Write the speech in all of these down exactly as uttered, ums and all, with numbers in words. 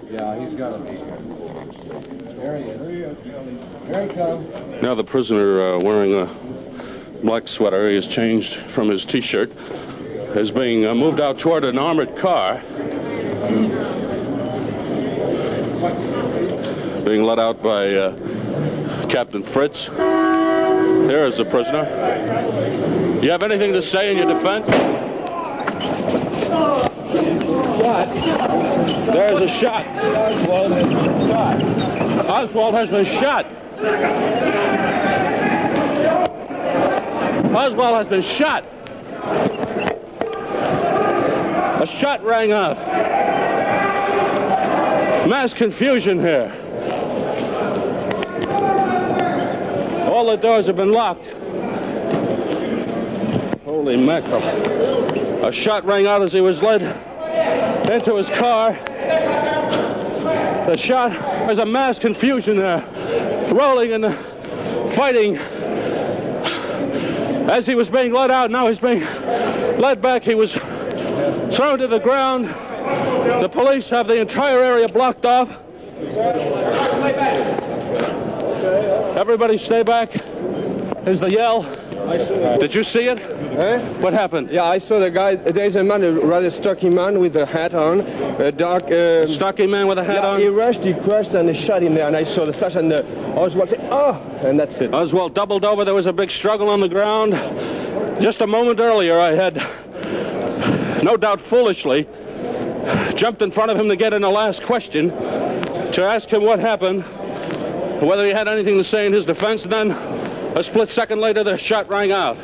Yeah, he's got to be here. There he is. Here he comes. Now the prisoner uh, wearing a black sweater, he has changed from his T-shirt, is being uh, moved out toward an armored car. Being led out by uh, Captain Fritz. There is the prisoner. Do you have anything to say in your defense? What? There's a shot. Oswald has been shot. Oswald has been shot. Oswald has been shot. A shot rang out. Mass confusion here. All the doors have been locked. Holy mackerel. A shot rang out as he was led into his car. The shot, there's a mass confusion there. Rolling and fighting. As he was being led out, now he's being led back. He was thrown to the ground. The police have the entire area blocked off. Everybody stay back. Is the yell. Did you see it? Eh? What happened? Yeah, I saw the guy. There's a man, a rather stocky man with a hat on. A dark... Uh, stocky man with a hat yeah, on? He rushed, he crushed, and he shot him there. And I saw the flash, and uh, Oswald said, oh! And that's it. Oswald doubled over. There was a big struggle on the ground. Just a moment earlier, I had, no doubt foolishly, jumped in front of him to get in the last question, to ask him what happened, whether he had anything to say in his defense, and then a split second later, the shot rang out.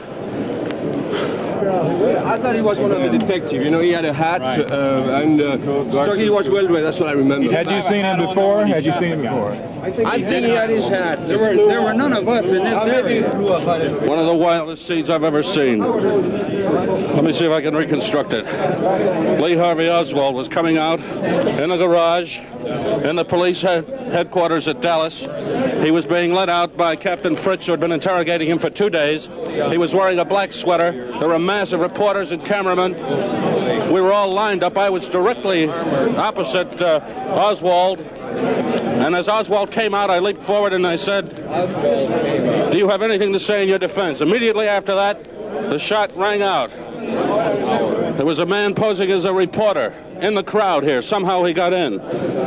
I thought he was one of the detectives. You know, he had a hat, right. uh, and uh, stocky was well dressed. That's what I remember. Had you seen him before? Had you seen him before? I think, I think he had his hat. There were there were none of us in this area. One of the wildest scenes I've ever seen. Let me see if I can reconstruct it. Lee Harvey Oswald was coming out in a garage in the police head, headquarters at Dallas. He was being led out by Captain Fritz, who had been interrogating him for two days. He was wearing a black sweater. There were a mass of reporters and cameramen. We were all lined up. I was directly opposite uh, Oswald. And as Oswald came out, I leaped forward and I said, do you have anything to say in your defense? Immediately after that, the shot rang out. There was a man posing as a reporter in the crowd here. Somehow he got in.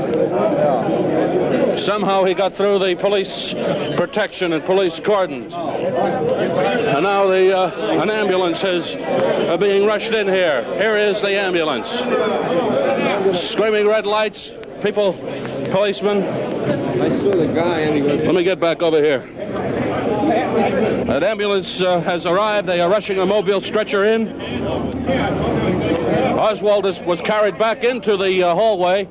Somehow he got through the police protection and police cordons. And now the uh, an ambulance is uh, being rushed in here. Here is the ambulance. Screaming red lights. People, policemen. I saw the guy and he was... Let me get back over here. That ambulance uh, has arrived. They are rushing a mobile stretcher in. Oswald is, was carried back into the uh, hallway.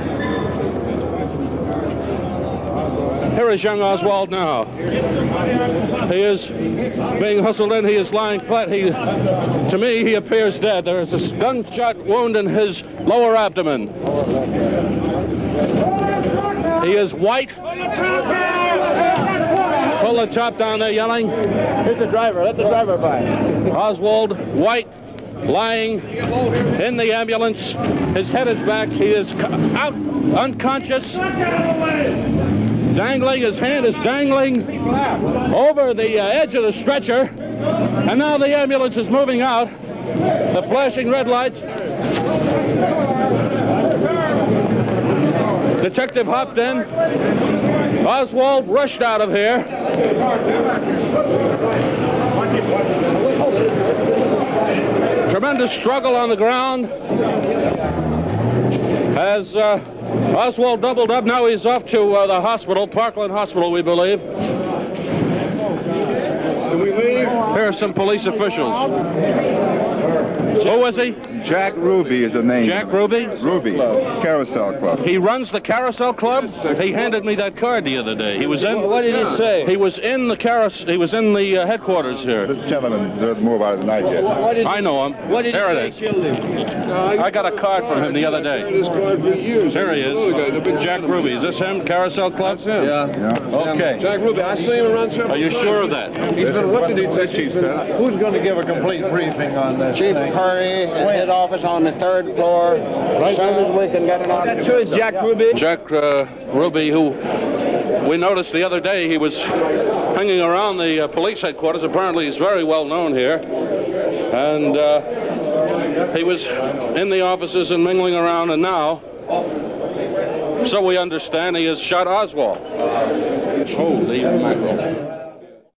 Here is young Oswald now. He is being hustled in. He is lying flat. He, to me, he appears dead. There is a gunshot wound in his lower abdomen. He is white. Pull the top down there, yelling. Here's the driver. Let the driver by. Oswald, white, lying in the ambulance. His head is back. He is out, unconscious. Dangling, his hand is dangling over the uh, edge of the stretcher. And now the ambulance is moving out. The flashing red lights. Detective hopped in. Oswald rushed out of here. Tremendous struggle on the ground. As uh, Oswald doubled up, now he's off to uh, the hospital, Parkland Hospital, we believe. Can we leave? Here are some police officials. Who was he? Jack Ruby is the name. Jack Ruby? Ruby, Carousel Club. He runs the Carousel Club? He handed me that card the other day. He was in. What did he say? He was in the carousel. He was in the uh, headquarters here. This gentleman doesn't more about it than I did. I know him. What did there he it say is. killed him? I got a card from him the other day. There he is. Jack Ruby. Is this him? Carousel Club? That's him. Yeah. yeah. Okay. Jack Ruby. I saw him around several Are you times. sure of that? He's been, what did he say, Chief? Who's going to give a complete briefing on this Chief thing? Curry, head private office on the third floor. As soon as we can get it on. That shows Jack Ruby. Jack uh, Ruby, who we noticed the other day, he was hanging around the uh, police headquarters. Apparently he's very well known here. And uh, he was in the offices and mingling around, and now, so we understand, he has shot Oswald. Holy mackerel.